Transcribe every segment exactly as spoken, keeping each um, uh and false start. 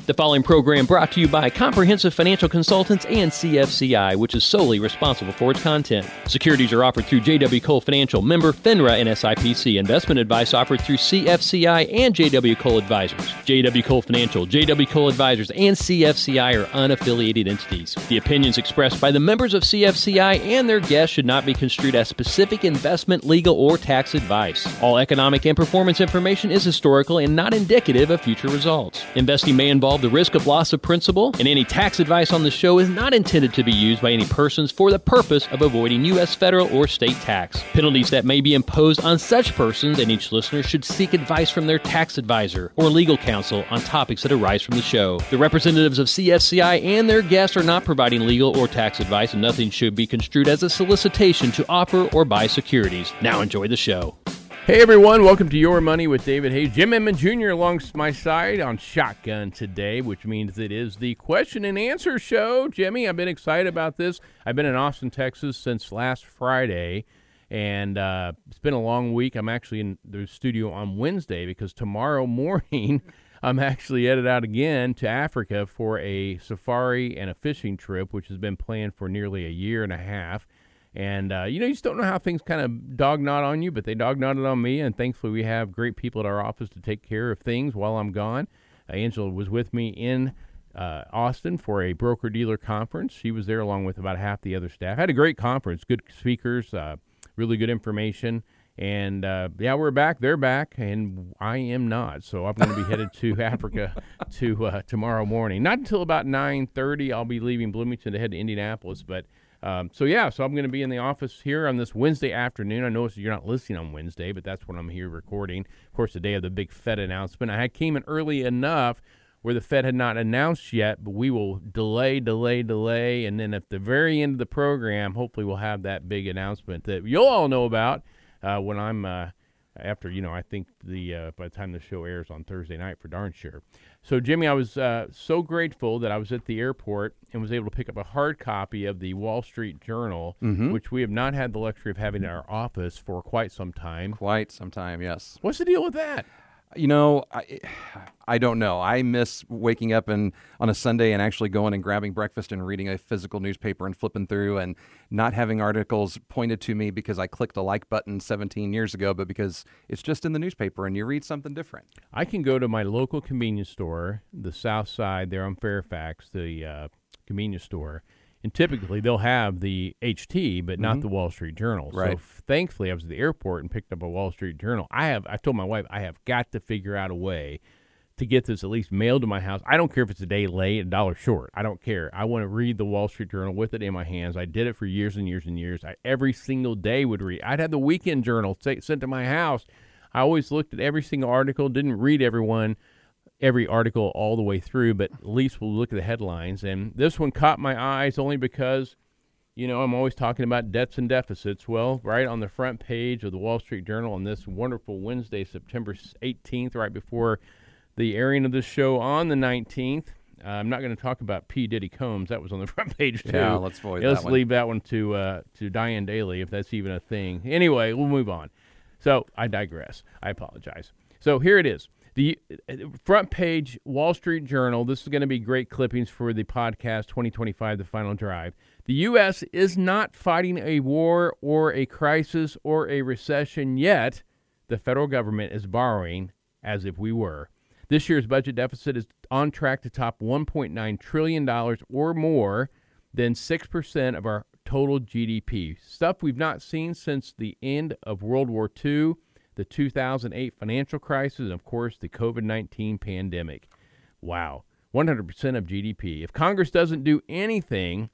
The following program brought to you by Comprehensive Financial Consultants and C F C I, which is solely responsible for its content. Securities are offered through J W. Cole Financial, member FINRA and S I P C. Investment advice offered through C F C I and J W. Cole Advisors. J W. Cole Financial, J W. Cole Advisors, and C F C I are unaffiliated entities. The opinions expressed by the members of C F C I and their guests should not be construed as specific investment, legal, or tax advice. All economic and performance information is historical and not indicative of future results. Investing may involve the risk of loss of principal, and any tax advice on the show is not intended to be used by any persons for the purpose of avoiding U S federal or state tax. Penalties that may be imposed on such persons and each listener should seek advice from their tax advisor or legal counsel on topics that arise from the show. The representatives of C F C I and their guests are not providing legal or tax advice, and nothing should be construed as a solicitation to offer or buy securities. Now enjoy the show. Hey everyone, welcome to Your Money with David Hayes. Jim Inman Junior along my side on Shotgun today, which means it is the question and answer show. Jimmy, I've been excited about this. I've been in Austin, Texas since last Friday, and uh, it's been a long week. I'm actually in the studio on Wednesday because tomorrow morning I'm actually headed out again to Africa for a safari and a fishing trip, which has been planned for nearly a year and a half. And, uh, you know, you just don't know how things kind of dog knot on you, but they dog knotted on me, and thankfully we have great people at our office to take care of things while I'm gone. Uh, Angela was with me in uh, Austin for a broker-dealer conference. She was there along with about half the other staff. Had a great conference, good speakers, uh, really good information. And, uh, yeah, we're back. They're back, and I am not. So I'm going to be headed to Africa to uh, tomorrow morning. Not until about nine thirty. I'll be leaving Bloomington to head to Indianapolis, but Um, so, yeah, so I'm going to be in the office here on this Wednesday afternoon. I know you're not listening on Wednesday, but that's when I'm here recording. Of course, the day of the big Fed announcement. I came in early enough where the Fed had not announced yet, but we will delay, delay, delay. And then at the very end of the program, hopefully we'll have that big announcement that you'll all know about uh, when I'm uh, after, you know, I think the uh, by the time the show airs on Thursday night for darn sure. So, Jimmy, I was uh, so grateful that I was at the airport and was able to pick up a hard copy of the Wall Street Journal, mm-hmm. which we have not had the luxury of having in our office for quite some time. Quite some time, yes. What's the deal with that? You know, I, I don't know. I miss waking up and on a Sunday and actually going and grabbing breakfast and reading a physical newspaper and flipping through and not having articles pointed to me because I clicked the like button seventeen years ago, but because it's just in the newspaper and you read something different. I can go to my local convenience store, the South Side there on Fairfax, the uh, convenience store, and typically they'll have the H T, but not mm-hmm. the Wall Street Journal. Right. So f- thankfully, I was at the airport and picked up a Wall Street Journal. I have. I told my wife I have got to figure out a way to get this at least mailed to my house. I don't care if it's a day late, a dollar short. I don't care. I want to read the Wall Street Journal with it in my hands. I did it for years and years and years. I every single day would read. I'd have the Weekend Journal t- sent to my house. I always looked at every single article, didn't read everyone. every article all the way through, but at least we'll look at the headlines. And this one caught my eyes only because, you know, I'm always talking about debts and deficits. Well, right on the front page of the Wall Street Journal on this wonderful Wednesday, September eighteenth, right before the airing of this show on the nineteenth. Uh, I'm not going to talk about P. Diddy Combs. That was on the front page, too. Yeah, let's avoid yeah, that let's one. leave that one to uh, to Diane Daly, if that's even a thing. Anyway, we'll move on. So I digress. I apologize. So here it is. The front page Wall Street Journal. This is going to be great clippings for the podcast twenty twenty-five, The Final Drive. The U S is not fighting a war or a crisis or a recession yet. The federal government is borrowing as if we were. This year's budget deficit is on track to top one point nine trillion dollars or more than six percent of our total G D P. Stuff we've not seen since the end of World War Two, the two thousand eight financial crisis, and, of course, the covid nineteen pandemic. Wow. one hundred percent of G D P. If Congress doesn't do anything,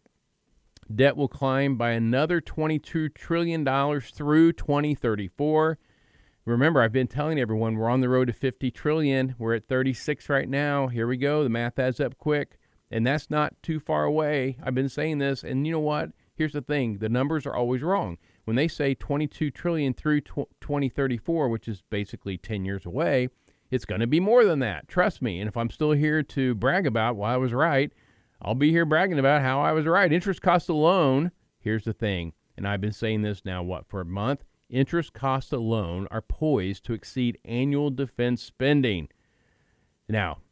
debt will climb by another twenty-two trillion dollars through twenty thirty-four. Remember, I've been telling everyone we're on the road to fifty trillion dollars. We're at thirty-six right now. Here we go. The math adds up quick, and that's not too far away. I've been saying this, and you know what? Here's the thing. The numbers are always wrong. When they say twenty-two trillion dollars through twenty thirty-four, which is basically ten years away, it's going to be more than that. Trust me. And if I'm still here to brag about why I was right, I'll be here bragging about how I was right. Interest cost alone, here's the thing, and I've been saying this now, what, for a month? Interest costs alone are poised to exceed annual defense spending. Now,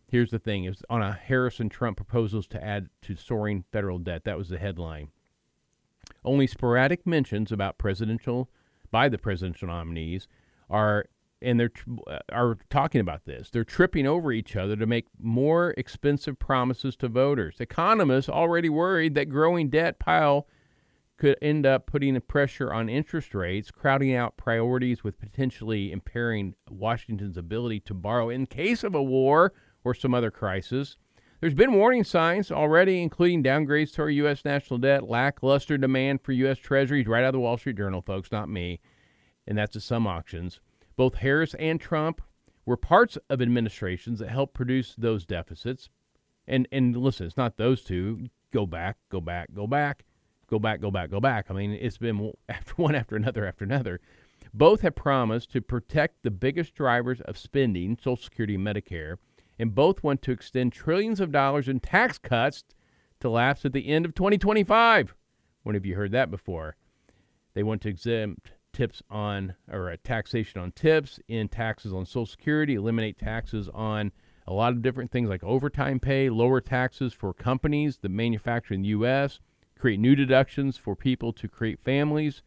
here's the thing. It was on a Harris-Trump proposals to add to soaring federal debt. That was the headline. Only sporadic mentions about presidential, by the presidential nominees are, and they're are talking about this. They're tripping over each other to make more expensive promises to voters. Economists already worried that growing debt pile could end up putting a pressure on interest rates, crowding out priorities with potentially impairing Washington's ability to borrow in case of a war or some other crisis. There's been warning signs already, including downgrades to our U S national debt, lackluster demand for U S Treasuries, right out of the Wall Street Journal, folks, not me, and that's at some auctions. Both Harris and Trump were parts of administrations that helped produce those deficits. And and listen, it's not those two. Go back, go back, go back, go back, go back, go back. I mean, it's been after one after another after another. Both have promised to protect the biggest drivers of spending, Social Security and Medicare, and both want to extend trillions of dollars in tax cuts to lapse at the end of twenty twenty-five. When have you heard that before? They want to exempt tips on, or taxation on tips, end taxes on Social Security, eliminate taxes on a lot of different things like overtime pay, lower taxes for companies that manufacture in the U S, create new deductions for people to create families.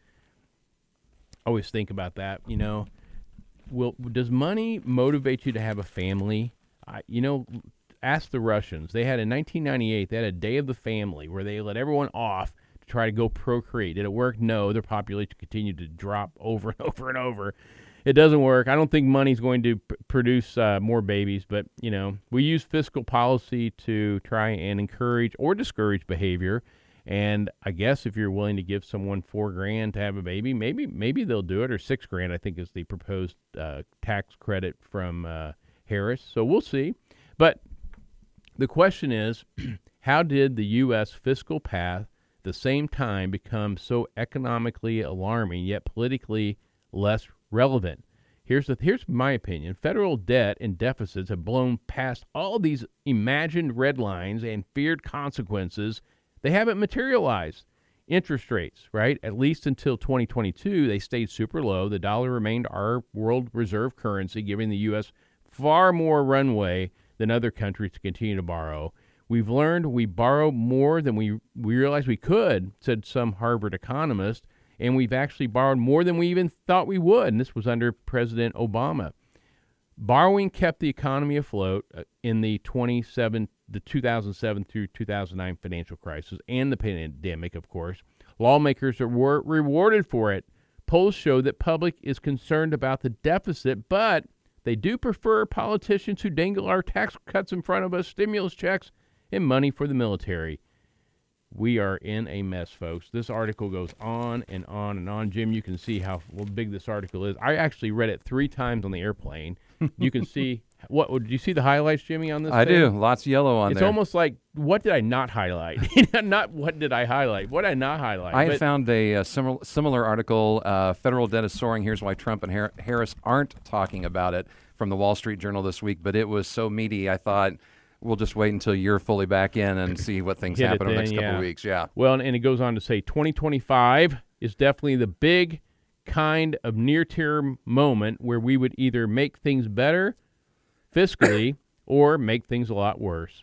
I always think about that, you know. Will, does money motivate you to have a family? I, you know, ask the Russians. They had in nineteen ninety-eight, they had a day of the family where they let everyone off to try to go procreate. Did it work? No. Their population continued to drop over and over and over. It doesn't work. I don't think money's going to p- produce uh, more babies, but, you know, we use fiscal policy to try and encourage or discourage behavior. And I guess if you're willing to give someone four grand to have a baby, maybe maybe they'll do it, or six grand, I think is the proposed uh, tax credit from uh, Harris. So we'll see. But the question is, how did the U S fiscal path at the same time become so economically alarming yet politically less relevant? Here's the here's my opinion. Federal debt and deficits have blown past all these imagined red lines and feared consequences. They haven't materialized. Interest rates, right? At least until twenty twenty-two, they stayed super low. The dollar remained our world reserve currency, giving the U S far more runway than other countries to continue to borrow. We've learned we borrow more than we, we realized we could, said some Harvard economist, and we've actually borrowed more than we even thought we would, and this was under President Obama. Borrowing kept the economy afloat in the twenty-seven, the two thousand seven through two thousand nine financial crisis and the pandemic, of course. Lawmakers were rewarded for it. Polls show that public is concerned about the deficit, but they do prefer politicians who dangle our tax cuts in front of us, stimulus checks, and money for the military. We are in a mess, folks. This article goes on and on and on. Jim, you can see how big this article is. I actually read it three times on the airplane. You can see, what, did you see the highlights, Jimmy, on this I thing? do. Lots of yellow on it's there. It's almost like, what did I not highlight? Not what did I highlight. What did I not highlight? I but, found a, a similar, similar article, uh, Federal Debt is Soaring. Here's why Trump and Har- Harris aren't talking about it, from the Wall Street Journal this week. But it was so meaty, I thought, we'll just wait until you're fully back in and see what things Hit happen it over the then, next couple yeah. of weeks. Yeah. Well, and it goes on to say twenty twenty-five is definitely the big kind of near-term moment where we would either make things better fiscally or make things a lot worse.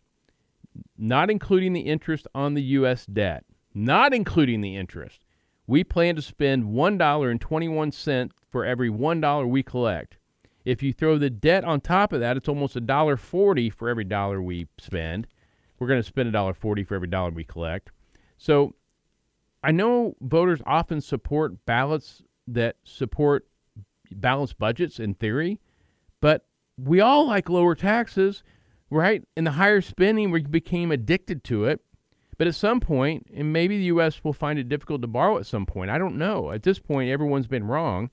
Not including the interest on the U S debt. Not including the interest. We plan to spend one dollar and twenty-one cents for every one dollar we collect. If you throw the debt on top of that, it's almost one dollar forty for every dollar we spend. We're going to spend one dollar forty for every dollar we collect. So I know voters often support ballots that support balanced budgets in theory, but we all like lower taxes, right? And the higher spending, we became addicted to it. But at some point, and maybe the U S will find it difficult to borrow at some point. I don't know. At this point, everyone's been wrong.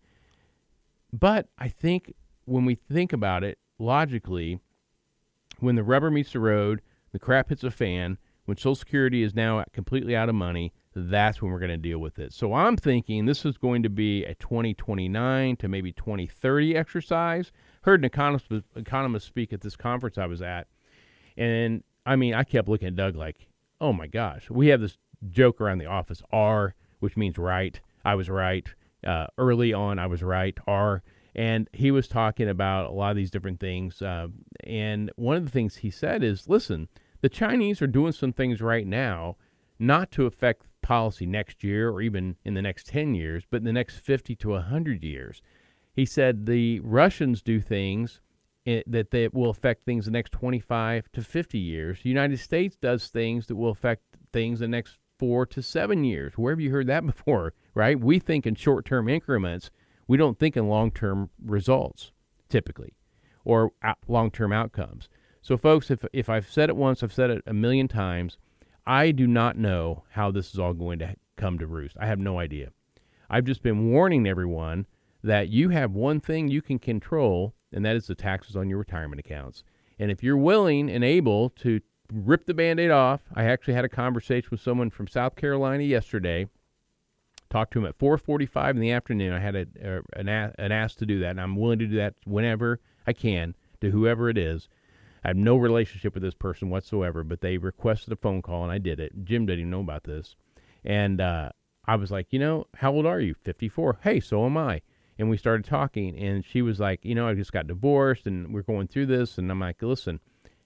But I think when we think about it logically, when the rubber meets the road, the crap hits a fan, when Social Security is now completely out of money, that's when we're going to deal with it. So I'm thinking this is going to be a twenty twenty-nine to maybe twenty thirty exercise. Heard an economist, economist speak at this conference I was at. And, I mean, I kept looking at Doug like, oh, my gosh. We have this joke around the office, R, which means right. I was right. Uh, early on, I was right, R. And he was talking about a lot of these different things. Uh, and one of the things he said is, listen, the Chinese are doing some things right now not to affect policy next year or even in the next ten years, but in the next fifty to one hundred years. He said the Russians do things it, that they will affect things the next twenty-five to fifty years. The United States does things that will affect things the next four to seven years. Where have you heard that before, right? We think in short-term increments. We don't think in long-term results, typically, or out- long-term outcomes. So, folks, if if I've said it once, I've said it a million times, I do not know how this is all going to come to roost. I have no idea. I've just been warning everyone that you have one thing you can control, and that is the taxes on your retirement accounts. And if you're willing and able to rip the Band-Aid off, I actually had a conversation with someone from South Carolina yesterday. Talked to him at four forty-five in the afternoon. I had a, a, an, a, an ask to do that, and I'm willing to do that whenever I can to whoever it is. I have no relationship with this person whatsoever, but they requested a phone call, and I did it. Jim didn't even know about this. And uh, I was like, you know, how old are you? fifty-four. Hey, so am I. And we started talking, and she was like, you know, I just got divorced, and we're going through this. And I'm like, listen,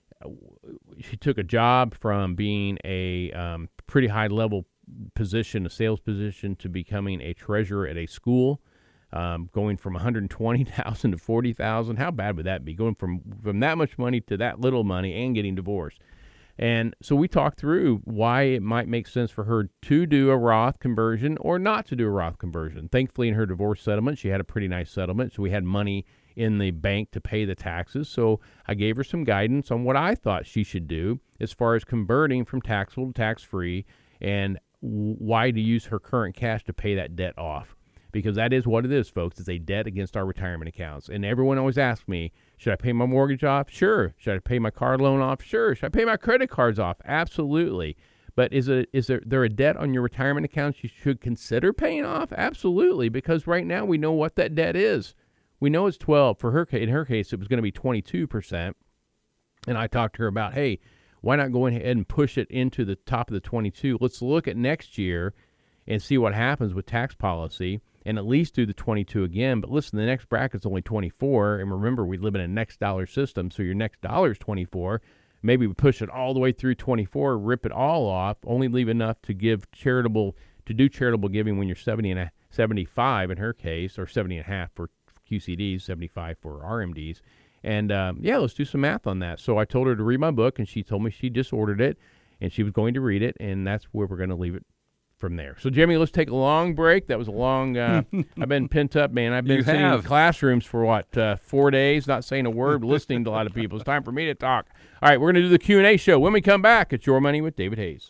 she took a job from being a um, pretty high-level position, a sales position, to becoming a treasurer at a school, um, going from one hundred twenty thousand dollars to forty thousand dollars. How bad would that be? Going from, from that much money to that little money and getting divorced. And so we talked through why it might make sense for her to do a Roth conversion or not to do a Roth conversion. Thankfully, in her divorce settlement, she had a pretty nice settlement, so we had money in the bank to pay the taxes. So I gave her some guidance on what I thought she should do as far as converting from taxable to tax-free, and why to use her current cash to pay that debt off. Because that is what it is, folks. It's a debt against our retirement accounts. And everyone always asks me, should I pay my mortgage off? Sure. Should I pay my car loan off? Sure. Should I pay my credit cards off? Absolutely. But is it is there, there a debt on your retirement accounts you should consider paying off? Absolutely. Because right now we know what that debt is. We know it's twelve. For her, in her case, it was going to be twenty-two percent. And I talked to her about, hey, why not go ahead and push it into the top of the twenty-two? Let's look at next year and see what happens with tax policy and at least do the twenty-two again. But listen, the next bracket's only twenty-four. And remember, we live in a next dollar system, so your next dollar is twenty-four. Maybe we push it all the way through twenty-four, rip it all off, only leave enough to give charitable, to do charitable giving when you're seventy and a, seventy-five in her case, or seventy and a half for Q C Ds, seventy-five for R M Ds. And, um, yeah, let's do some math on that. So I told her to read my book, and she told me she just ordered it, and she was going to read it, and that's where we're going to leave it from there. So, Jimmy, let's take a long break. That was a long uh, – I've been pent up, man. I've been You sitting have. in classrooms for, what, uh, four days, not saying a word, listening to a lot of people. It's time for me to talk. All right, we're going to do the Q and A show. When we come back, it's Your Money with David Hayes.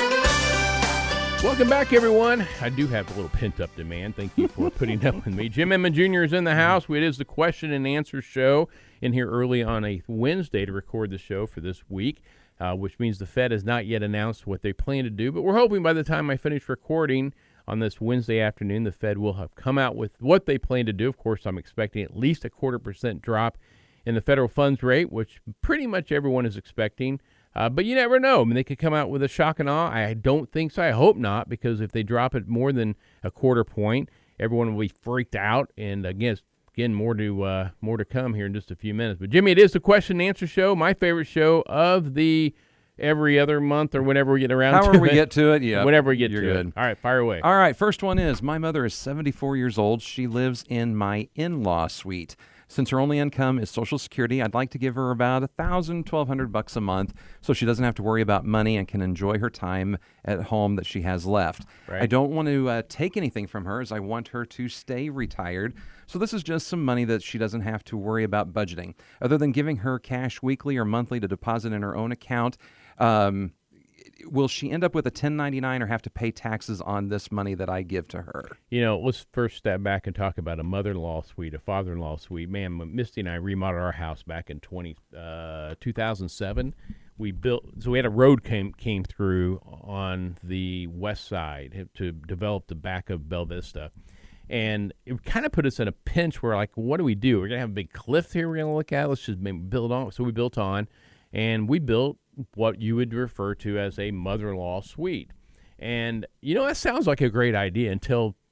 Welcome back, everyone. I do have a little pent-up demand. Thank you for putting up with me. Jim Inman Junior is in the house. It is the question and answer show in here early on a Wednesday to record the show for this week, uh, which means the Fed has not yet announced what they plan to do. But we're hoping by the time I finish recording on this Wednesday afternoon, the Fed will have come out with what they plan to do. Of course, I'm expecting at least a quarter percent drop in the federal funds rate, which pretty much everyone is expecting. Uh, but you never know. I mean, they could come out with a shock and awe. I don't think so. I hope not, because if they drop it more than a quarter point, everyone will be freaked out. And again, again, more to uh, more to come here in just a few minutes. But Jimmy, it is the question and answer show, my favorite show of the every other month or whenever we get around However to it. we get to it, yeah. Whenever we get You're to good. it. All right, fire away. All right, first one is, my mother is seventy-four years old. She lives in my in-law suite. Since her only income is Social Security, I'd like to give her about a thousand, twelve hundred bucks a month, so she doesn't have to worry about money and can enjoy her time at home that she has left. Right. I don't want to uh, take anything from her, as I want her to stay retired. So this is just some money that she doesn't have to worry about budgeting. Other than giving her cash weekly or monthly to deposit in her own account, um, will she end up with a ten ninety-nine or have to pay taxes on this money that I give to her? You know, let's first step back and talk about a mother-in-law suite, a father-in-law suite. Man, Misty and I remodeled our house back in twenty, uh, two thousand seven. We built, so we had a road came came through on the west side to develop the back of Bella Vista. And it kind of put us in a pinch where, like, what do we do? We're going to have a big cliff here we're going to look at. Let's just maybe build on. So we built on, and we built what you would refer to as a mother-in-law suite. And, you know, that sounds like a great idea until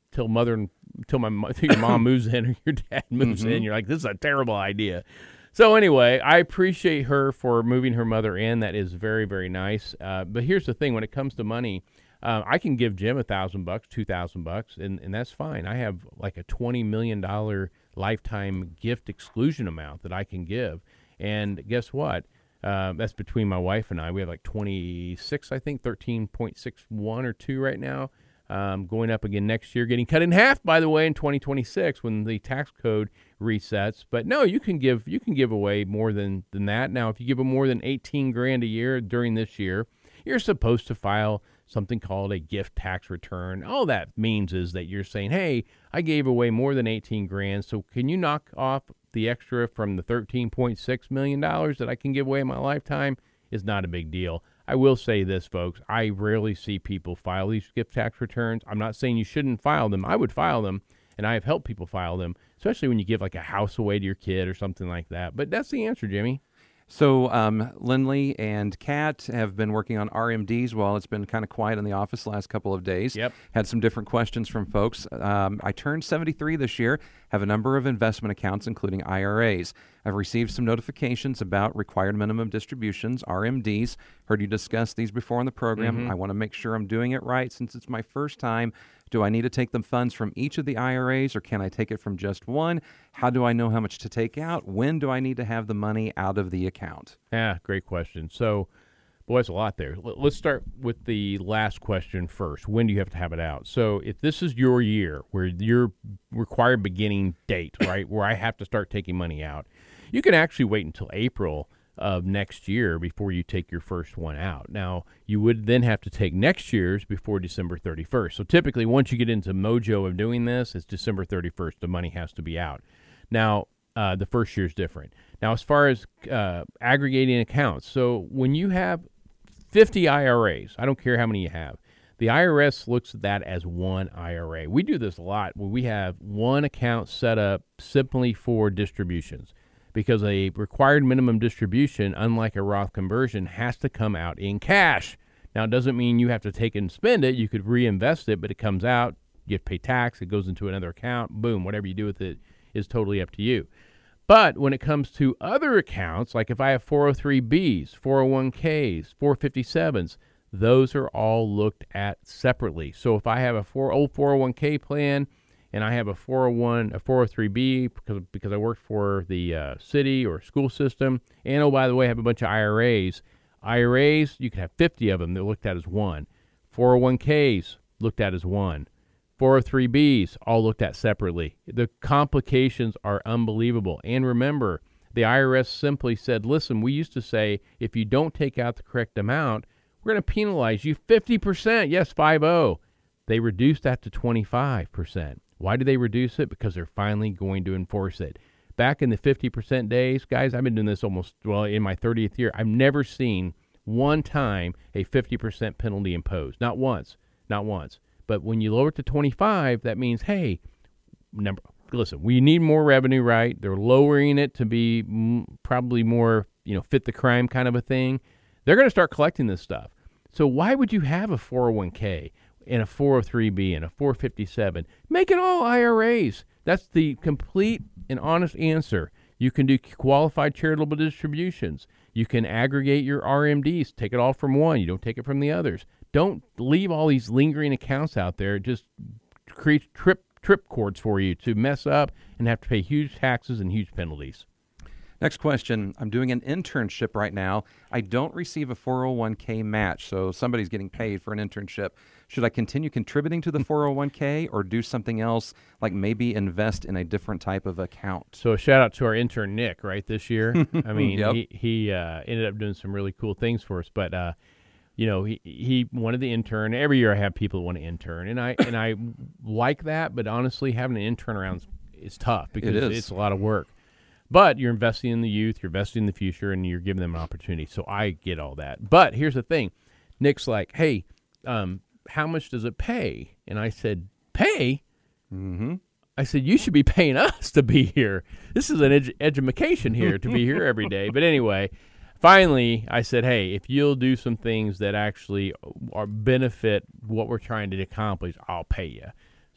till mother till my mo- till your mom moves in or your dad moves Mm-hmm. in. You're like, this is a terrible idea. So anyway, I appreciate her for moving her mother in. That is very, very nice. Uh, but here's the thing: when it comes to money, uh, I can give Jim a thousand bucks, two thousand bucks, and and that's fine. I have like a twenty million dollar lifetime gift exclusion amount that I can give. And guess what? Uh, that's between my wife and I. We have like twenty-six, I think, thirteen point six one or two right now. Um, going up again next year, getting cut in half, by the way, in twenty twenty-six when the tax code resets. But no, you can give you can give away more than, than that. Now, if you give them more than eighteen grand a year during this year, you're supposed to file something called a gift tax return. All that means is that you're saying, hey, I gave away more than eighteen grand, so can you knock off the extra from the thirteen point six million dollars that I can give away in my lifetime? Is not a big deal. I will say this, folks. I rarely see people file these gift tax returns. I'm not saying you shouldn't file them. I would file them, and I have helped people file them, especially when you give like a house away to your kid or something like that. But that's the answer, Jimmy. So um, Lindley and Kat have been working on R M Ds while it's been kind of quiet in the office the last couple of days. Yep. Had some different questions from folks. Um, I turned seventy-three this year, have a number of investment accounts, including I R As. I've received some notifications about required minimum distributions, R M Ds. Heard you discuss these before on the program. Mm-hmm. I want to make sure I'm doing it right since it's my first time. Do I need to take the funds from each of the I R As, or can I take it from just one? How do I know how much to take out? When do I need to have the money out of the account? Yeah, great question. So, boy, there's a lot there. L- Let's start with the last question first. When do you have to have it out? So if this is your year, where your required beginning date, right, where I have to start taking money out, you can actually wait until April of next year before you take your first one out. Now, you would then have to take next year's before December thirty-first. So typically, once you get into mojo of doing this, it's December thirty-first. The money has to be out. Now, uh, the first year's different. Now, as far as uh, aggregating accounts, so when you have fifty I R As, I don't care how many you have, the I R S looks at that as one I R A. We do this a lot where we have one account set up simply for distributions, because a required minimum distribution, unlike a Roth conversion, has to come out in cash. Now, it doesn't mean you have to take it and spend it. You could reinvest it, but it comes out, you have to pay tax, it goes into another account, boom, whatever you do with it is totally up to you. But when it comes to other accounts, like if I have four oh three B's, four oh one K's, four fifty-sevens, those are all looked at separately. So if I have a four, old four oh one K plan, and I have a four oh one, a four oh three B because because I worked for the uh, city or school system, and oh, by the way, I have a bunch of I R As. I R As, you can have fifty of them. They're looked at as one. four oh one K's looked at as one. four oh three B's all looked at separately. The complications are unbelievable. And remember, the I R S simply said, listen, we used to say if you don't take out the correct amount, we're going to penalize you fifty percent. Yes, five oh. They reduced that to twenty-five percent. Why do they reduce it? Because they're finally going to enforce it. Back in the fifty percent days, guys, I've been doing this almost, well, in my thirtieth year. I've never seen one time a fifty percent penalty imposed. Not once. Not once. But when you lower it to twenty-five, that means, hey, number, listen, we need more revenue, right? They're lowering it to be m- probably more, you know, fit the crime kind of a thing. They're going to start collecting this stuff. So why would you have a four oh one K? And a four oh three B and a four fifty-seven. Make it all I R As. That's the complete and honest answer. You can do qualified charitable distributions. You can aggregate your R M Ds. Take it all from one. You don't take it from the others. Don't leave all these lingering accounts out there. It just creates trip trip cords for you to mess up and have to pay huge taxes and huge penalties. Next question. I'm doing an internship right now. I don't receive a four oh one K match, so somebody's getting paid for an internship. Should I continue contributing to the four oh one K or do something else, like maybe invest in a different type of account? So a shout out to our intern, Nick, right, this year. I mean, Yep. he, he uh, ended up doing some really cool things for us. But, uh, you know, he, he wanted the intern. Every year I have people who want to intern, and I and I like that. But honestly, having an intern around is tough because It is. it's a lot of work. But you're investing in the youth, you're investing in the future, and you're giving them an opportunity. So I get all that. But here's the thing. Nick's like, hey, um, how much does it pay? And I said, pay? Mm-hmm. I said, you should be paying us to be here. This is an edu- education here to be here every day. But anyway, finally, I said, hey, if you'll do some things that actually are benefit what we're trying to accomplish, I'll pay you.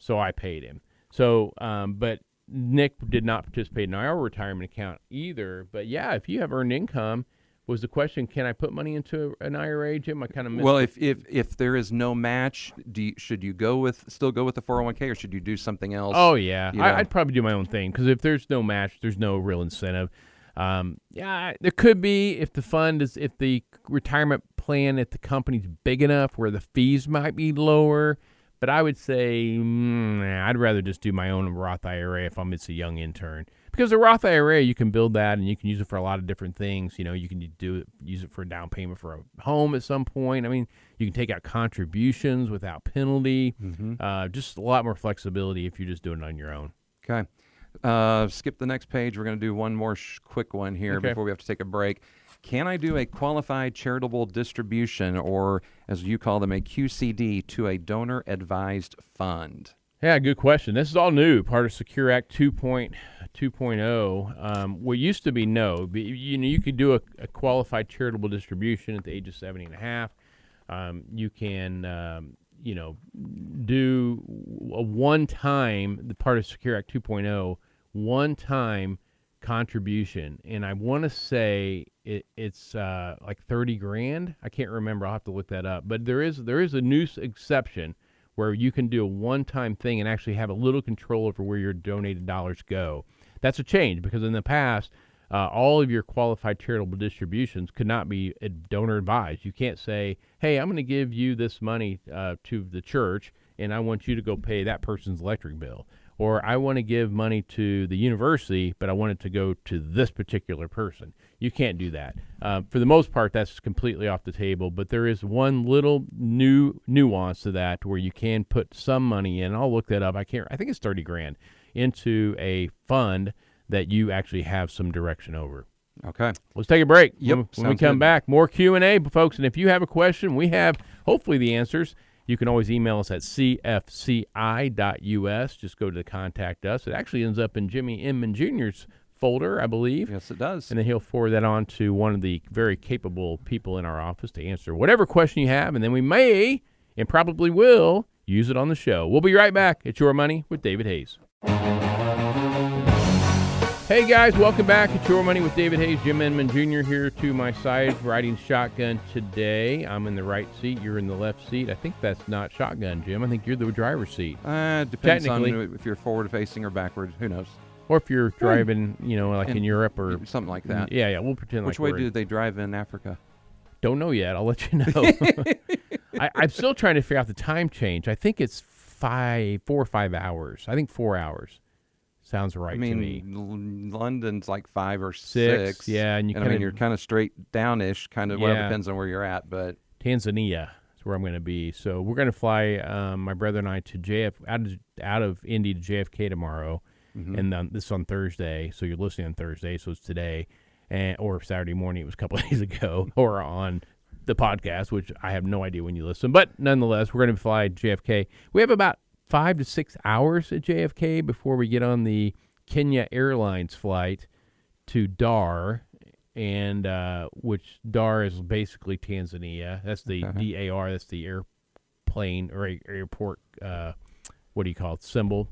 so I paid him. So, um, but Nick did not participate in our retirement account either. But yeah, if you have earned income, was the question, can I put money into an I R A, Jim? I kind of missed Well, it. if, if if there is no match, do you, should you go with still go with the four oh one k, or should you do something else? Oh yeah, you know? I, I'd probably do my own thing, because if there's no match, there's no real incentive. Um, yeah, there could be if the fund is if the retirement plan at the company's big enough where the fees might be lower. But I would say mm, nah, I'd rather just do my own Roth I R A if I'm it's a young intern. Because the Roth I R A, you can build that and you can use it for a lot of different things. You know, you can do it, use it for a down payment for a home at some point. I mean, you can take out contributions without penalty. Mm-hmm. Uh, just a lot more flexibility if you're just doing it on your own. Okay. Uh, skip the next page. We're going to do one more sh- quick one here Okay. before we have to take a break. Can I do a qualified charitable distribution, or as you call them, a Q C D, to a donor-advised fund? Yeah, good question. This is all new, part of Secure Act two point oh. Um, what used to be no. But, you know, you could do a, a qualified charitable distribution at the age of seventy and a half. Um, you can, um, you know, do a one-time, the part of Secure Act two point oh, one-time contribution. And I want to say it, it's uh, like thirty grand. I can't remember. I'll have to look that up. But there is there is a new exception where you can do a one-time thing and actually have a little control over where your donated dollars go. That's a change, because in the past, uh, all of your qualified charitable distributions could not be donor advised. You can't say, hey, I'm going to give you this money uh, to the church, and I want you to go pay that person's electric bill. Or I want to give money to the university, but I want it to go to this particular person. You can't do that. Uh, for the most part, that's completely off the table, but there is one little new nuance to that where you can put some money in. I'll look that up. I can't. I think it's thirty grand into a fund that you actually have some direction over. Okay. Let's take a break. Yep, When, when we sounds come good. back, more Q and A, folks. And if you have a question, we have hopefully the answers. You can always email us at c f c i dot u s. Just go to the Contact Us. It actually ends up in Jimmy Inman Junior's folder, I believe. Yes, it does. And then he'll forward that on to one of the very capable people in our office to answer whatever question you have. And then we may, and probably will, use it on the show. We'll be right back. It's Your Money with David Hayes. Hey guys, welcome back. It's Your Money with David Hayes. Jim Inman Junior here to my side, riding shotgun today. I'm in the right seat. You're in the left seat. I think that's not shotgun, Jim. I think you're the driver's seat. Uh, depends on Technically. if you're forward-facing or backward. Who knows? Or if you're driving, you know, like in, In- Europe or Something like that. Yeah, yeah. We'll pretend Which like way we're do in- they drive in Africa? Don't know yet. I'll let you know. I, I'm still trying to figure out the time change. I think it's five, four or five hours. I think four hours. Sounds right I mean, to me. L- London's like five or Six, six. yeah, and you I kinda- mean, you're kind of straight downish, kind of. Well, it Yeah. depends on where you're at, but Tanzania is where I'm going to be. So we're going to fly um, my brother and I to J F out of out of Indy to J F K tomorrow, Mhm. and um, this is on Thursday. So you're listening on Thursday, so it's today, and or Saturday morning. It was a couple of days ago, or on the podcast, which I have no idea when you listen. But nonetheless, we're going to fly to J F K. We have about five to six hours at J F K before we get on the Kenya Airlines flight to Dar, and uh, which Dar is basically Tanzania. That's the Okay. D A R. That's the airplane or a- airport. Uh, what do you call it? Symbol,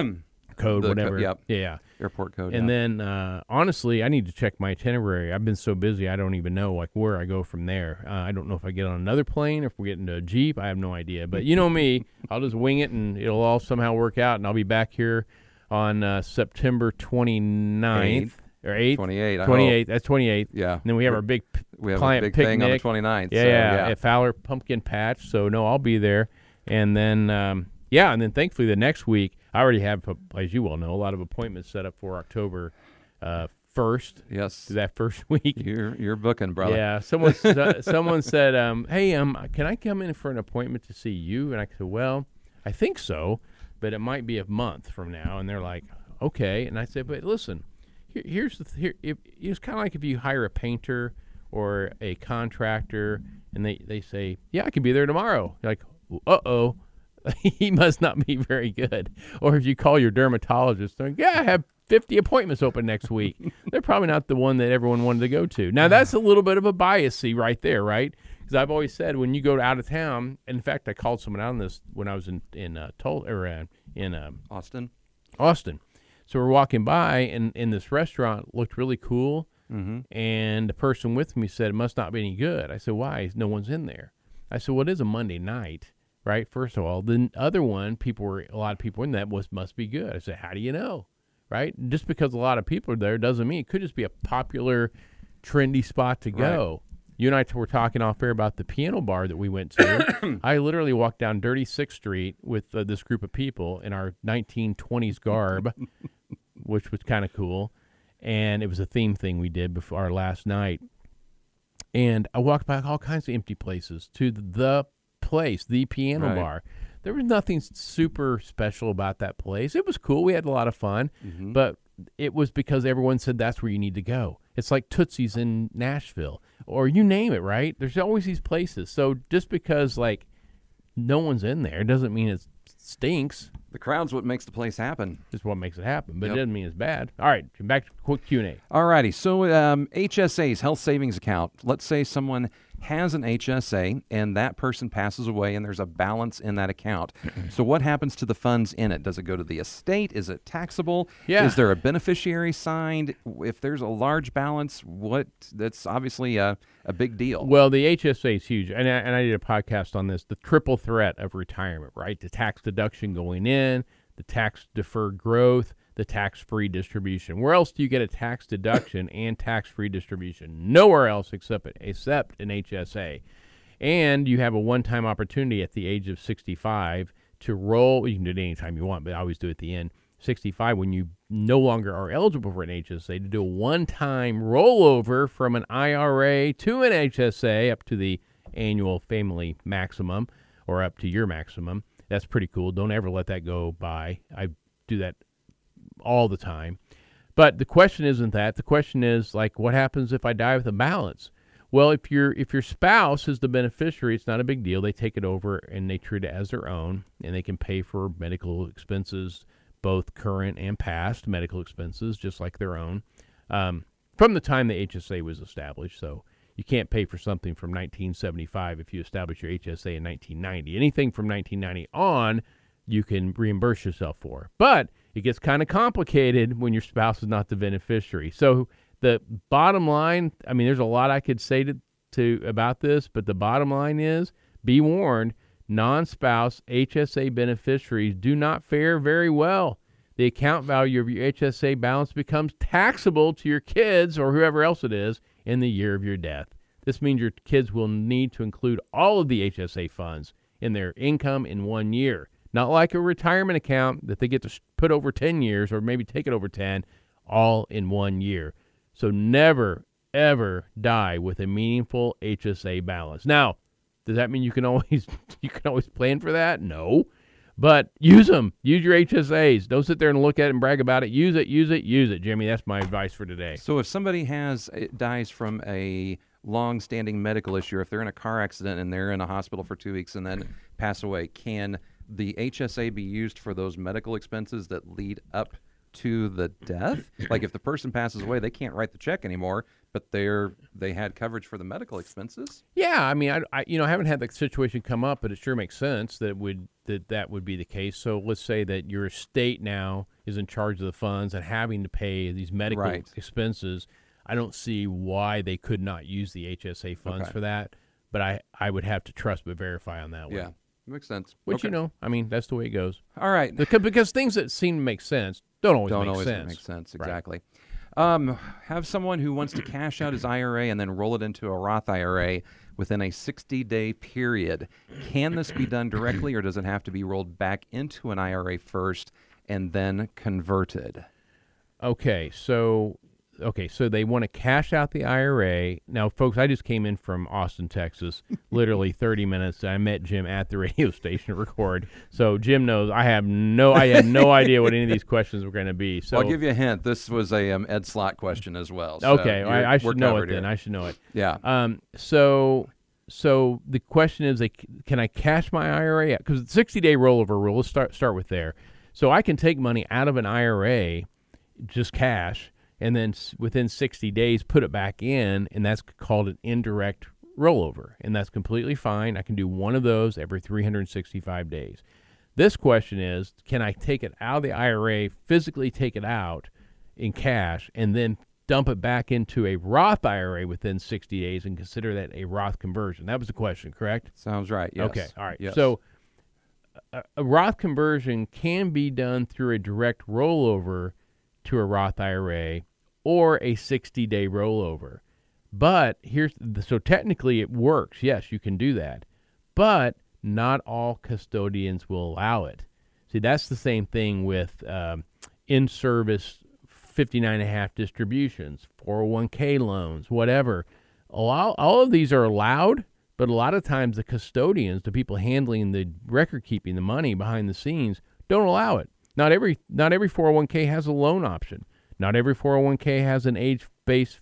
code, The co- whatever. yep. Yeah. airport code. And yeah. then, uh, honestly, I need to check my itinerary. I've been so busy, I don't even know like where I go from there. Uh, I don't know if I get on another plane or if we get into a Jeep. I have no idea. But you know me, I'll just wing it, and it'll all somehow work out. And I'll be back here on uh, September twenty-ninth or eighth. twenty-eight. I hope. twenty-eighth. That's twenty-eighth. Yeah. And then we have our big p- We have client a big picnic. thing on the twenty-ninth. Yeah, so, yeah, yeah. at Fowler Pumpkin Patch. So no, I'll be there. And then, um, yeah, and then thankfully the next week, I already have, as you well know, a lot of appointments set up for October uh, first. Yes. That first week. You're you're booking, brother. Yeah, someone s- someone said, um, "Hey, um, can I come in for an appointment to see you?" And I said, "Well, I think so, but it might be a month from now." And they're like, "Okay." And I said, "But listen, here, here's the th- here. If, it's kind of like if you hire a painter or a contractor, and they they say, 'Yeah, I can be there tomorrow.' You're like, uh oh." He must not be very good. Or if you call your dermatologist, they're like, yeah, I have fifty appointments open next week. They're probably not the one that everyone wanted to go to. Now, that's a little bit of a bias, see, right there, right? Because I've always said when you go out of town, in fact, I called someone out on this when I was in in uh, Tol- or, uh, in um, Austin. Austin. So we're walking by, and, and this restaurant looked really cool, Mm-hmm. and the person with me said it must not be any good. I said, why? No one's in there. I said, well, it is a Monday night, right? First of all, the other one, people were a lot of people in that was must be good. I said, how do you know, right? Just because a lot of people are there doesn't mean it could just be a popular, trendy spot to go. Right. You and I were talking off air about the piano bar that we went to. I literally walked down Dirty Sixth Street with uh, this group of people in our nineteen twenties garb, which was kind of cool. And it was a theme thing we did before our last night. And I walked by all kinds of empty places to the place, the piano right. bar. There was nothing super special about that place. It was cool. We had a lot of fun. Mm-hmm. But it was because everyone said that's where you need to go. It's like Tootsie's in Nashville. Or you name it, right? There's always these places. So just because, like, no one's in there doesn't mean it stinks. The crowd's what makes the place happen. Just what makes it happen, but yep. it doesn't mean it's bad. All right, back to quick Q and A. All righty. So um, H S As, health savings account. Let's say someone has an H S A and that person passes away and there's a balance in that account. So what happens to the funds in it? Does it go to the estate? Is it taxable? Yeah. Is there a beneficiary signed? If there's a large balance, what? That's obviously a, a big deal. Well, the H S A is huge, and I, and I did a podcast on this, the triple threat of retirement, right? The tax deduction going in, the tax-deferred growth, the tax-free distribution. Where else do you get a tax deduction and tax-free distribution? Nowhere else except except an H S A. And you have a one-time opportunity at the age of sixty-five to roll. You can do it anytime you want, but I always do it at the end. sixty-five, when you no longer are eligible for an H S A, to do a one-time rollover from an I R A to an H S A up to the annual family maximum or up to your maximum. That's pretty cool. Don't ever let that go by. I do that all the time. But the question isn't that. The question is, like, what happens if I die with a balance? Well, if your if your spouse is the beneficiary, it's not a big deal. They take it over and they treat it as their own, and they can pay for medical expenses, both current and past medical expenses, just like their own, um, from the time the H S A was established. So you can't pay for something from nineteen seventy-five if you establish your H S A in nineteen ninety. Anything from nineteen ninety on, you can reimburse yourself for. But it gets kind of complicated when your spouse is not the beneficiary. So the bottom line, I mean, there's a lot I could say to, to about this, but the bottom line is, be warned, non-spouse H S A beneficiaries do not fare very well. The account value of your H S A balance becomes taxable to your kids or whoever else it is in the year of your death. This means your kids will need to include all of the H S A funds in their income in one year. Not like a retirement account that they get to put over ten years or maybe take it over ten, all in one year. So never, ever die with a meaningful H S A balance. Now, does that mean you can always you can always plan for that? No. But use them. Use your H S As. Don't sit there and look at it and brag about it. Use it, use it, use it, Jimmy. That's my advice for today. So if somebody has dies from a long-standing medical issue, if they're in a car accident and they're in a hospital for two weeks and then pass away, can the H S A be used for those medical expenses that lead up to the death? Like if the person passes away, they can't write the check anymore, but they're they had coverage for the medical expenses. Yeah, I mean, I, I you know I haven't had that situation come up, but it sure makes sense that would that that would be the case. So let's say that your estate now is in charge of the funds and having to pay these medical right. expenses. I don't see why they could not use the H S A funds okay. for that, but I, I would have to trust but verify on that one. Yeah, makes sense. Which, okay. you know, I mean, that's the way it goes. All right. Because, because things that seem to make sense don't always don't make always sense. make sense, exactly. Right. Um, have someone who wants to cash out his I R A and then roll it into a Roth I R A within a sixty-day period. Can this be done directly, or does it have to be rolled back into an I R A first and then converted? Okay, so... Okay, so they want to cash out the I R A. Now, folks, I just came in from Austin, Texas, literally thirty minutes. I met Jim at the radio station to record. So Jim knows I have no I had no idea what any of these questions were going to be. So well, I'll give you a hint. This was a um, Ed Slott question as well. So okay, I, I should know it then. Here. I should know it. Yeah. Um. So so the question is, like, can I cash my I R A out? Because the sixty-day rollover rule, let's start, start with there. So I can take money out of an I R A, just cash, and then within sixty days put it back in, and that's called an indirect rollover, and that's completely fine. I can do one of those every three hundred sixty-five days. This question is, can I take it out of the I R A, physically take it out in cash, and then dump it back into a Roth I R A within sixty days and consider that a Roth conversion? That was the question, correct? Sounds right, yes. Okay, all right. Yes. So a, a Roth conversion can be done through a direct rollover to a Roth I R A or a sixty-day rollover. But here's the, so technically it works. Yes, you can do that. But not all custodians will allow it. See, that's the same thing with um, in-service fifty-nine and a half distributions, four oh one k loans, whatever. All, all of these are allowed, but a lot of times the custodians, the people handling the record keeping, the money behind the scenes, don't allow it. Not every not every four oh one k has a loan option. Not every four oh one k has an age-based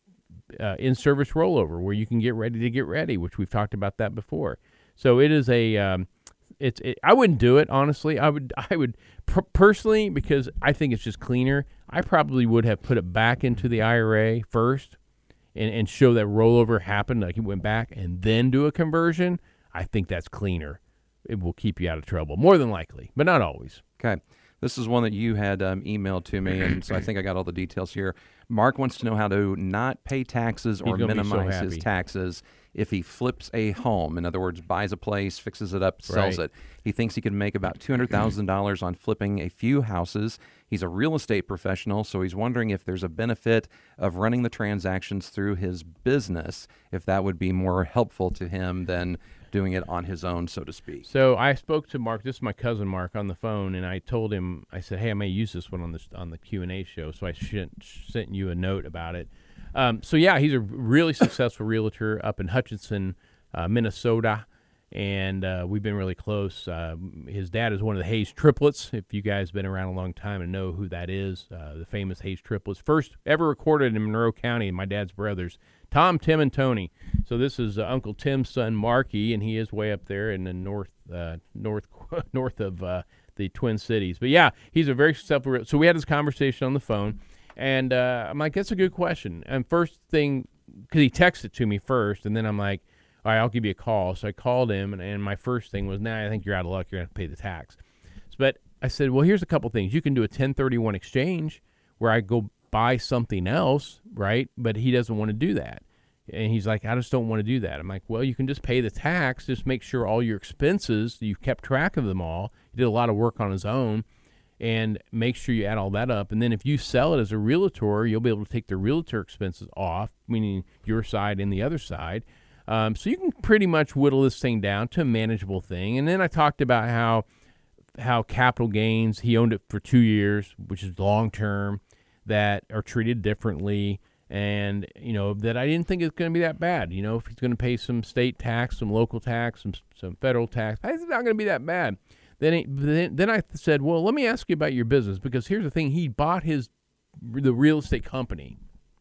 uh, in-service rollover where you can get ready to get ready, which we've talked about that before. So it is a, um, it's. It, I wouldn't do it honestly. I would. I would pr- personally because I think it's just cleaner. I probably would have put it back into the I R A first, and and show that rollover happened, like it went back, and then do a conversion. I think that's cleaner. It will keep you out of trouble, more than likely, but not always. Okay. This is one that you had um, emailed to me, and so I think I got all the details here. Mark wants to know how to not pay taxes or minimize so his taxes if he flips a home. In other words, buys a place, fixes it up, sells right. it. He thinks he can make about two hundred thousand dollars on flipping a few houses. He's a real estate professional, so he's wondering if there's a benefit of running the transactions through his business, if that would be more helpful to him than doing it on his own, so to speak. So I spoke to Mark. This is my cousin Mark on the phone, and I told him, I said, "Hey, I may use this one on the on the Q and A show." So I sh- sent you a note about it. Um, so yeah, he's a really successful realtor up in Hutchinson, uh, Minnesota, and uh, we've been really close. Uh, his dad is one of the Hayes triplets. If you guys have been around a long time and know who that is, uh, the famous Hayes triplets, first ever recorded in Monroe County. My dad's brothers, Tom, Tim, and Tony. So this is uh, Uncle Tim's son, Marky, and he is way up there in the north, uh, north, north of uh, the Twin Cities. But yeah, he's a very successful. So we had this conversation on the phone, and uh, I'm like, that's a good question. And first thing, because he texted to me first, and then I'm like, all right, I'll give you a call. So I called him, and, and my first thing was, nah, I think you're out of luck. You're going to have to pay the tax. But I said, well, here's a couple things. You can do a ten thirty-one exchange where I go buy something else, right? But he doesn't want to do that. And he's like, I just don't want to do that. I'm like, well, you can just pay the tax. Just make sure all your expenses, you've kept track of them all. He did a lot of work on his own. And make sure you add all that up. And then if you sell it as a realtor, you'll be able to take the realtor expenses off, meaning your side and the other side. Um, so you can pretty much whittle this thing down to a manageable thing. And then I talked about how how capital gains, he owned it for two years, which is long-term, that are treated differently. And, you know, that I didn't think it's going to be that bad. You know, if he's going to pay some state tax, some local tax, some some federal tax, it's not going to be that bad. Then, he, then then I said, well, let me ask you about your business, because here's the thing. He bought his the real estate company.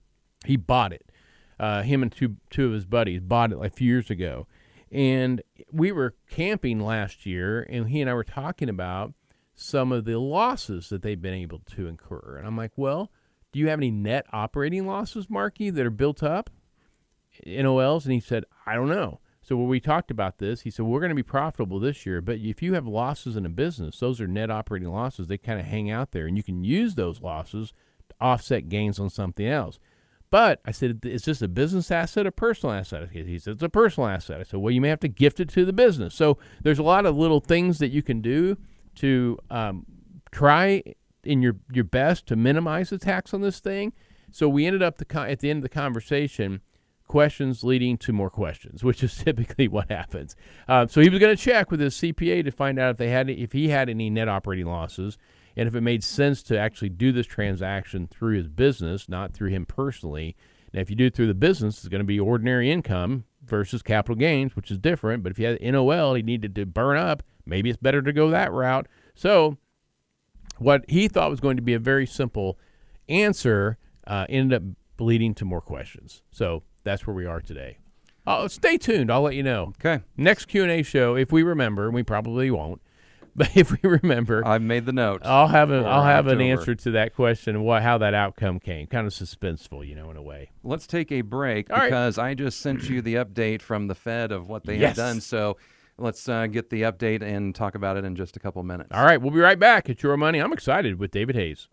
He bought it. Uh, him and two two of his buddies bought it like a few years ago. And we were camping last year, and he and I were talking about some of the losses that they've been able to incur. And I'm like, well, do you have any net operating losses, Marky, that are built up, N O Ls? And he said, I don't know. So when we talked about this, he said, we're going to be profitable this year, but if you have losses in a business, those are net operating losses. They kind of hang out there, and you can use those losses to offset gains on something else. But I said, is this a business asset or personal asset? He said, it's a personal asset. I said, well, you may have to gift it to the business. So there's a lot of little things that you can do to um, try in your, your best to minimize the tax on this thing. So we ended up the con- at the end of the conversation, questions leading to more questions, which is typically what happens. Uh, so he was going to check with his C P A to find out if they had if he had any net operating losses, and if it made sense to actually do this transaction through his business, not through him personally. Now, if you do it through the business, it's going to be ordinary income versus capital gains, which is different. But if you had N O L, he needed to burn up. Maybe it's better to go that route. So what he thought was going to be a very simple answer uh, ended up leading to more questions. So that's where we are today. Oh, stay tuned. I'll let you know. Okay. Next Q and A show, if we remember, and we probably won't, But if we remember, I've made the note. I'll have a, for I'll have an October. answer to that question, what how that outcome came. Kind of suspenseful, you know, in a way. Let's take a break All right. because I just sent you the update from the Fed of what they Yes. have done. So let's uh, get the update and talk about it in just a couple minutes. All right, we'll be right back. It's Your Money. I'm excited with David Hayes.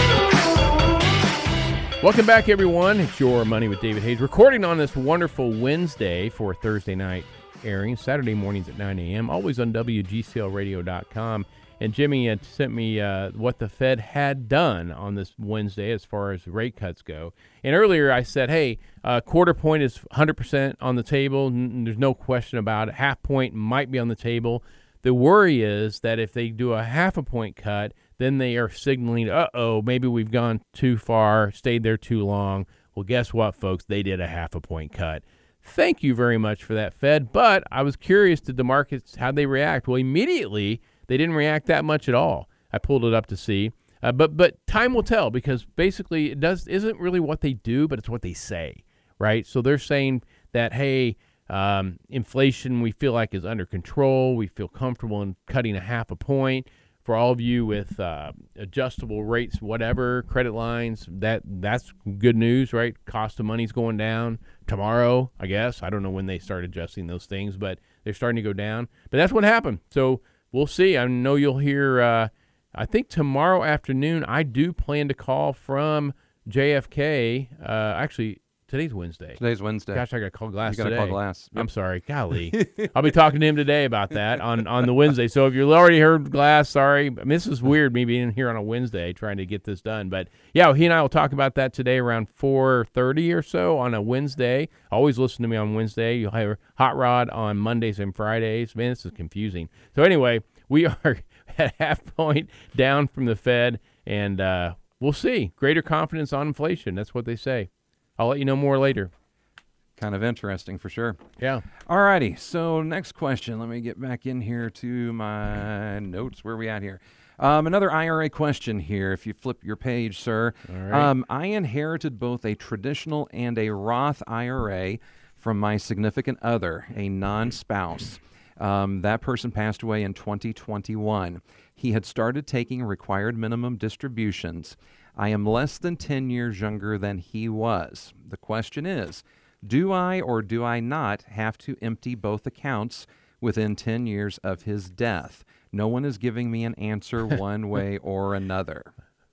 Welcome back, everyone. It's Your Money with David Hayes, recording on this wonderful Wednesday for Thursday night airing, Saturday mornings at nine a.m., always on W G C L radio dot com. And Jimmy had sent me uh, what the Fed had done on this Wednesday as far as rate cuts go. And earlier I said, hey, uh, quarter point is one hundred percent on the table. N- there's no question about it. Half point might be on the table. The worry is that if they do a half a point cut, then they are signaling, uh-oh, maybe we've gone too far, stayed there too long. Well, guess what, folks? They did a half a point cut. Thank you very much for that, Fed. But I was curious, did the markets, how'd they react? Well, immediately, they didn't react that much at all. I pulled it up to see. Uh, but but time will tell, because basically it does isn't really what they do, but it's what they say, right? So they're saying that, hey, um, inflation we feel like is under control. We feel comfortable in cutting a half a point. For all of you with uh, adjustable rates, whatever, credit lines, that that's good news, right? Cost of money's going down tomorrow, I guess. I don't know when they start adjusting those things, but they're starting to go down. But that's what happened. So we'll see. I know you'll hear, uh, I think tomorrow afternoon, I do plan to call from J F K. Uh, actually, today's Wednesday. Today's Wednesday. Gosh, I got to call Glass You got to today. call Glass. I'm sorry. Golly. I'll be talking to him today about that on, on the Wednesday. So if you've already heard Glass, sorry. I mean, this is weird, me being here on a Wednesday trying to get this done. But, yeah, he and I will talk about that today around four thirty or so on a Wednesday. Always listen to me on Wednesday. You'll hear Hot Rod on Mondays and Fridays. Man, this is confusing. So, anyway, we are at half point down from the Fed, and uh, we'll see. Greater confidence on inflation. That's what they say. I'll let you know more later. Kind of interesting for sure. Yeah. All righty. So next question. Let me get back in here to my notes. Where are we at here? Um, another I R A question here. If you flip your page, sir. All right. Um, I inherited both a traditional and a Roth I R A from my significant other, a non-spouse. Um, that person passed away in twenty twenty-one. He had started taking required minimum distributions. I am less than ten years younger than he was. The question is, do I or do I not have to empty both accounts within ten years of his death? No one is giving me an answer one way or another.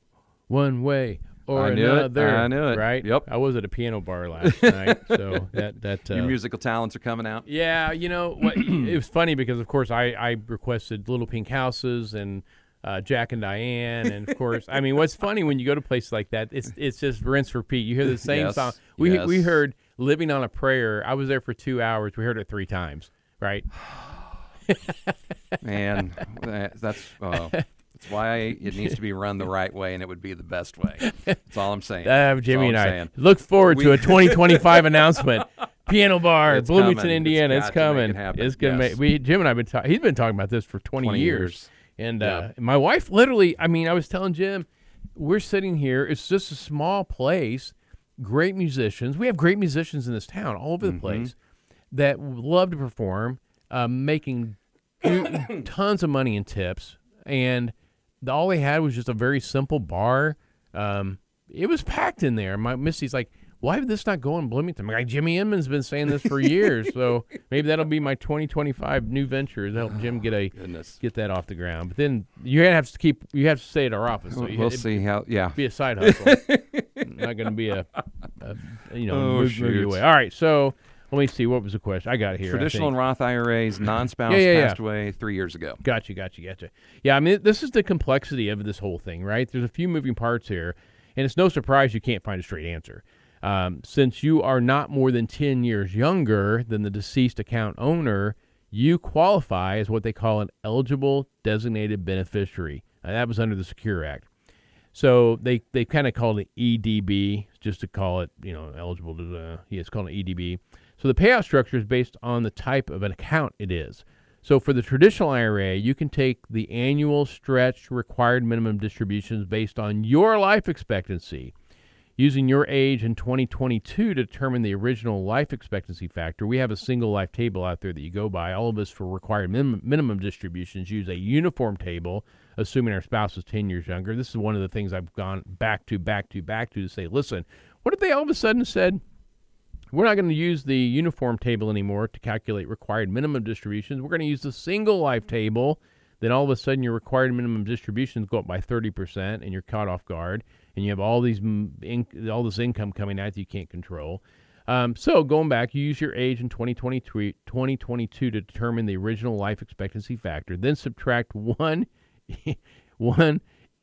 One way or I knew it. another. I knew it. Right? Yep. I was at a piano bar last night, so that that uh, Your musical talents are coming out. yeah, you know what? It was funny because of course I I requested Little Pink Houses and uh, Jack and Diane, and of course I mean what's funny when you go to places like that, it's it's just rinse repeat. You hear the same Yes, song. We yes. we heard Living on a Prayer. I was there for two hours. We heard it three times. Right? Man, that- that's uh, that's why it needs to be run the right way, and it would be the best way. That's all I'm saying. Uh, That's Jimmy all and I'm I saying. look forward to We- a twenty twenty-five announcement. Piano bar, It's Bloomington, coming. Indiana. It's It's, got to make coming. it happen. It's gonna Yes. make. We Jim and I've been. Ta- he's been talking about this for twenty, twenty years. years. And uh, Yep. my wife, literally. I mean, I was telling Jim, we're sitting here. It's just a small place. Great musicians. We have great musicians in this town, all over the Mm-hmm. place, that love to perform, uh, making tons of money in tips, and the, all they had was just a very simple bar. Um, it was packed in there. My Missy's like, why did this not go in Bloomington? I'm like, Jimmy Inman's been saying this for years, so maybe that'll be my twenty twenty-five new venture to help Jim get a Goodness. get that off the ground. But then you have to keep you have to stay at our office. So you, We'll it'd see how. Yeah. be a side hustle. Not going to be a, a you know Oh, move, move you shoot. away. All right, so let me see. What was the question? I got it here. I Traditional think. and Roth I R As, non-spouse Yeah, yeah, yeah. passed away three years ago. Gotcha, gotcha, gotcha. Yeah, I mean, this is the complexity of this whole thing, right? There's a few moving parts here, and it's no surprise you can't find a straight answer. Um, since you are not more than ten years younger than the deceased account owner, you qualify as what they call an eligible designated beneficiary. Uh, that was under the Secure Act. So they, they kind of called it E D B, just to call it, you know, eligible to, uh, yeah, it's called an E D B. So the payout structure is based on the type of an account it is. So for the traditional I R A, you can take the annual stretched required minimum distributions based on your life expectancy. Using your age in twenty twenty-two to determine the original life expectancy factor, we have a single life table out there that you go by. All of us for required minimum, minimum distributions use a uniform table, assuming our spouse is ten years younger. This is one of the things I've gone back to, back to, back to to say, listen, what if they all of a sudden said, we're not going to use the uniform table anymore to calculate required minimum distributions. We're going to use the single life table. Then all of a sudden your required minimum distributions go up by thirty percent and you're caught off guard. And you have all these in, all this income coming out that you can't control. Um, so going back, you use your age in twenty twenty-two to determine the original life expectancy factor. Then subtract one, one,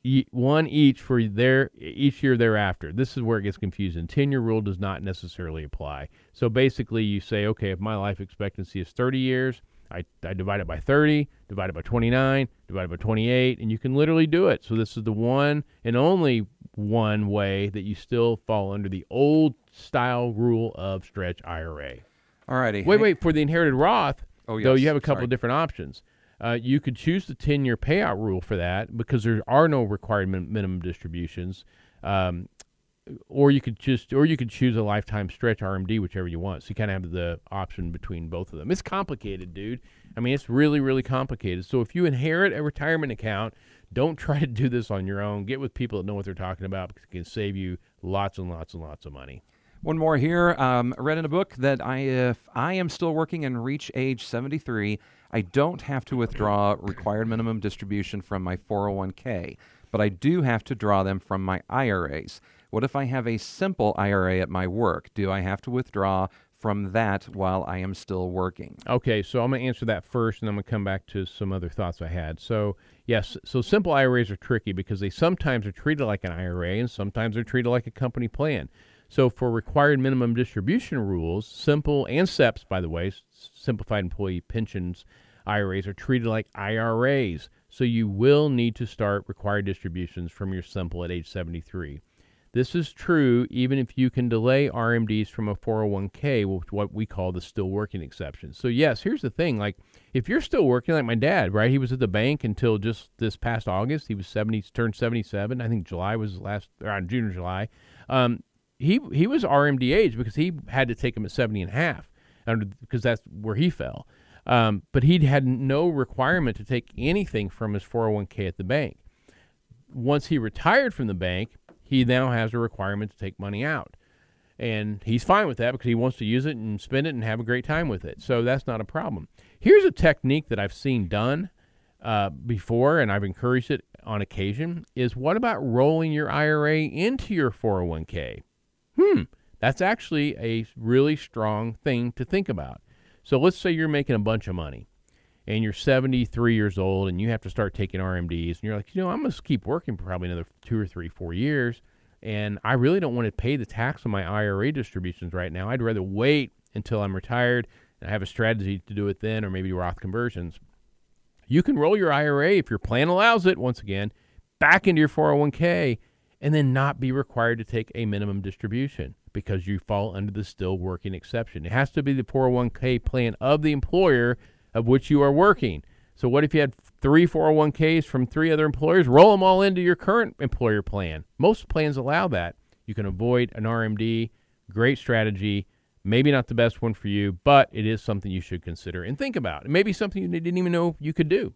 one each for their each year thereafter. This is where it gets confusing. ten-year rule does not necessarily apply. So basically, you say, okay, if my life expectancy is thirty years, I, I divide it by thirty, divide it by twenty-nine, divide it by twenty-eight, and you can literally do it. So this is the one and only one way that you still fall under the old style rule of stretch I R A. All righty. Wait, wait. For the inherited Roth, oh, yes. though, you have a couple Sorry. of different options. Uh, you could choose the ten-year payout rule for that because there are no required min- minimum distributions. Um, or you could just, or you could choose a lifetime stretch R M D, whichever you want. So you kind of have the option between both of them. It's complicated, dude. I mean, it's really, really complicated. So if you inherit a retirement account, don't try to do this on your own. Get with people that know what they're talking about because it can save you lots and lots and lots of money. One more here. Um, I read in a book that I, if I am still working and reach age seventy-three, I don't have to withdraw required minimum distribution from my four oh one k, but I do have to draw them from my I R As. What if I have a simple I R A at my work? Do I have to withdraw from that while I am still working? Okay, so I'm going to answer that first, and I'm going to come back to some other thoughts I had. So, yes, so simple I R As are tricky because they sometimes are treated like an I R A and sometimes they're treated like a company plan. So for required minimum distribution rules, simple, and S E Ps, by the way, simplified employee pensions I R As are treated like I R As. So you will need to start required distributions from your simple at age seventy-three. This is true even if you can delay R M Ds from a four oh one k with what we call the still working exception. So yes, here's the thing. Like if you're still working, like my dad, right? He was at the bank until just this past August. He was seventy, turned seventy-seven. I think July was last, around June or July. Um, he he was R M D age because he had to take him at seventy and a half because that's where he fell. Um, but he had no requirement to take anything from his four oh one k at the bank. Once he retired from the bank, he now has a requirement to take money out. And he's fine with that because he wants to use it and spend it and have a great time with it. So that's not a problem. Here's a technique that I've seen done uh, before, and I've encouraged it on occasion, is what about rolling your I R A into your four oh one k? Hmm, that's actually a really strong thing to think about. So let's say you're making a bunch of money and you're seventy-three years old and you have to start taking R M Ds and you're like, you know, I'm going to keep working for probably another two or three, four years and I really don't want to pay the tax on my I R A distributions right now. I'd rather wait until I'm retired and I have a strategy to do it then, or maybe Roth conversions. You can roll your I R A if your plan allows it, once again, back into your four oh one k and then not be required to take a minimum distribution because you fall under the still working exception. It has to be the four oh one k plan of the employer of which you are working. So what if you had three four oh one k's from three other employers? Roll them all into your current employer plan. Most plans allow that. You can avoid an R M D. Great strategy. Maybe not the best one for you, but it is something you should consider and think about. It may be something you didn't even know you could do.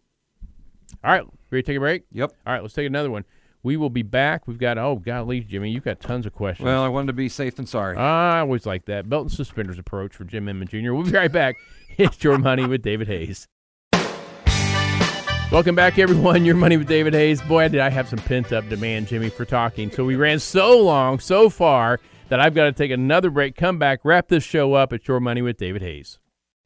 All right, ready to take a break? Yep. All right, let's take another one. We will be back. We've got, oh, golly, Jimmy, you've got tons of questions. Well, I wanted to be safe than sorry. I always like that. Belt and suspenders approach for Jim Inman Junior We'll be right back. It's Your Money with David Hayes. Welcome back, everyone. Your Money with David Hayes. Boy, did I have some pent-up demand, Jimmy, for talking. So we ran so long, so far, that I've got to take another break, come back, wrap this show up. It's Your Money with David Hayes.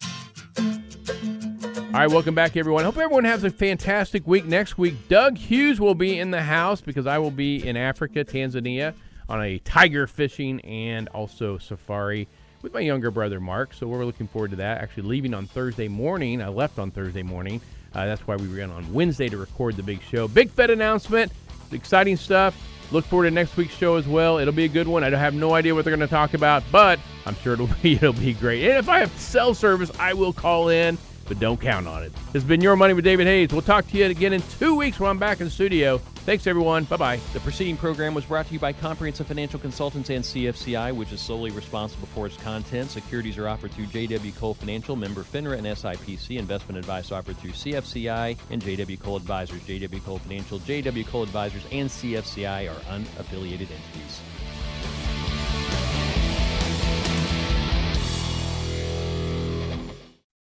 All right, welcome back, everyone. Hope everyone has a fantastic week. Next week, Doug Hughes will be in the house because I will be in Africa, Tanzania, on a tiger fishing and also safari with my younger brother, Mark. So we're looking forward to that. Actually leaving on Thursday morning. I left on Thursday morning. Uh, that's why we were in on Wednesday to record the big show. Big Fed announcement. Exciting stuff. Look forward to next week's show as well. It'll be a good one. I have no idea what they're going to talk about, but I'm sure it'll be it'll be great. And if I have cell service, I will call in but don't count on it. This has been Your Money with David Hayes. We'll talk to you again in two weeks when I'm back in the studio. Thanks, everyone. Bye-bye. The preceding program was brought to you by Comprehensive Financial Consultants and C F C I, which is solely responsible for its content. Securities are offered through J W. Cole Financial, member FINRA and S I P C. Investment advice offered through C F C I and J W. Cole Advisors. J W. Cole Financial, J W. Cole Advisors, and C F C I are unaffiliated entities.